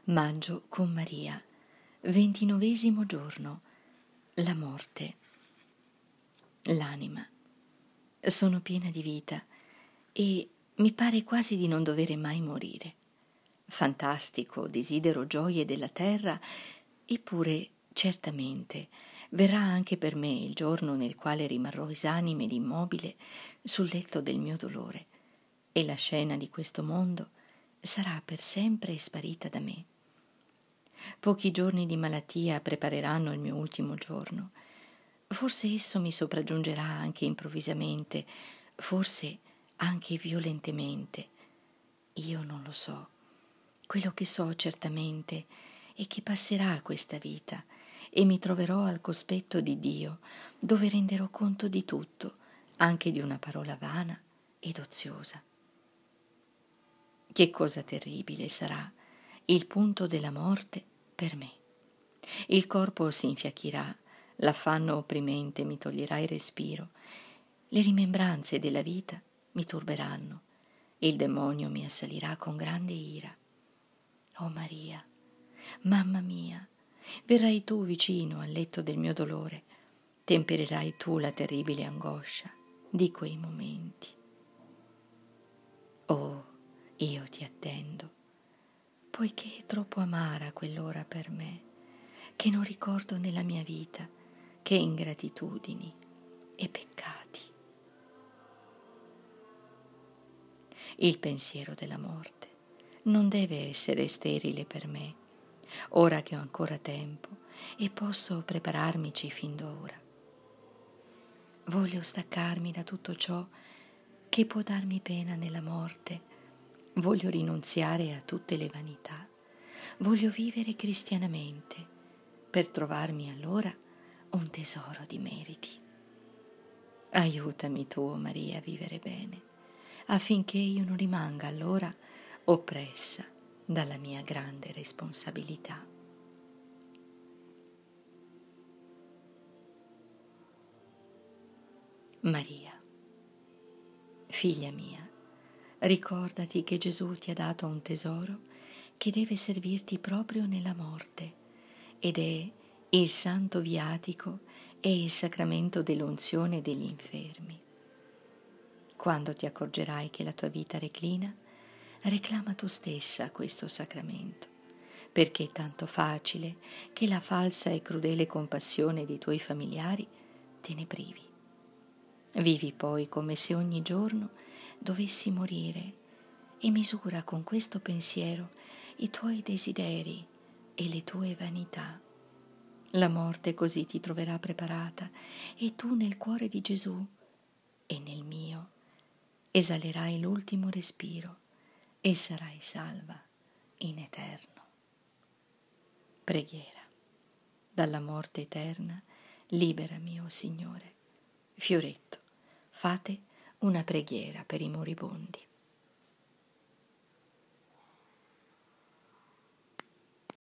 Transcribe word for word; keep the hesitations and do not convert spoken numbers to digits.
Maggio con Maria, ventinovesimo giorno. La morte. L'anima. Sono piena di vita e mi pare quasi di non dovere mai morire. Fantastico, desidero gioie della terra, eppure certamente verrà anche per me il giorno nel quale rimarrò esanime ed immobile sul letto del mio dolore, e la scena di questo mondo sarà per sempre sparita da me. Pochi giorni di malattia prepareranno il mio ultimo giorno. Forse esso mi sopraggiungerà anche improvvisamente, forse anche violentemente. Io non lo so. Quello che so certamente è che passerà questa vita e mi troverò al cospetto di Dio, dove renderò conto di tutto, anche di una parola vana ed oziosa. Che cosa terribile sarà il punto della morte per me. Il corpo si infiacchirà, l'affanno opprimente mi toglierà il respiro, le rimembranze della vita mi turberanno, il demonio mi assalirà con grande ira. Oh Maria, mamma mia, verrai tu vicino al letto del mio dolore, tempererai tu la terribile angoscia di quei momenti. Oh, io ti attendo, poiché è troppo amara quell'ora per me, che non ricordo nella mia vita che ingratitudini e peccati. Il pensiero della morte non deve essere sterile per me, ora che ho ancora tempo e posso prepararmici fin d'ora. Voglio staccarmi da tutto ciò che può darmi pena nella morte, voglio rinunziare a tutte le vanità, voglio vivere cristianamente, per trovarmi allora un tesoro di meriti. Aiutami tu, Maria, a vivere bene, affinché io non rimanga allora oppressa dalla mia grande responsabilità. Maria, figlia mia, ricordati che Gesù ti ha dato un tesoro che deve servirti proprio nella morte, ed è il santo viatico e il sacramento dell'unzione degli infermi. Quando ti accorgerai che la tua vita reclina, reclama tu stessa questo sacramento, perché è tanto facile che la falsa e crudele compassione dei tuoi familiari te ne privi. Vivi poi come se ogni giorno dovessi morire e misura con questo pensiero i tuoi desideri e le tue vanità. La morte così ti troverà preparata e tu nel cuore di Gesù e nel mio esalerai l'ultimo respiro e sarai salva in eterno. Preghiera. Dalla morte eterna liberami, o Signore. Fioretto, fate una preghiera per i moribondi.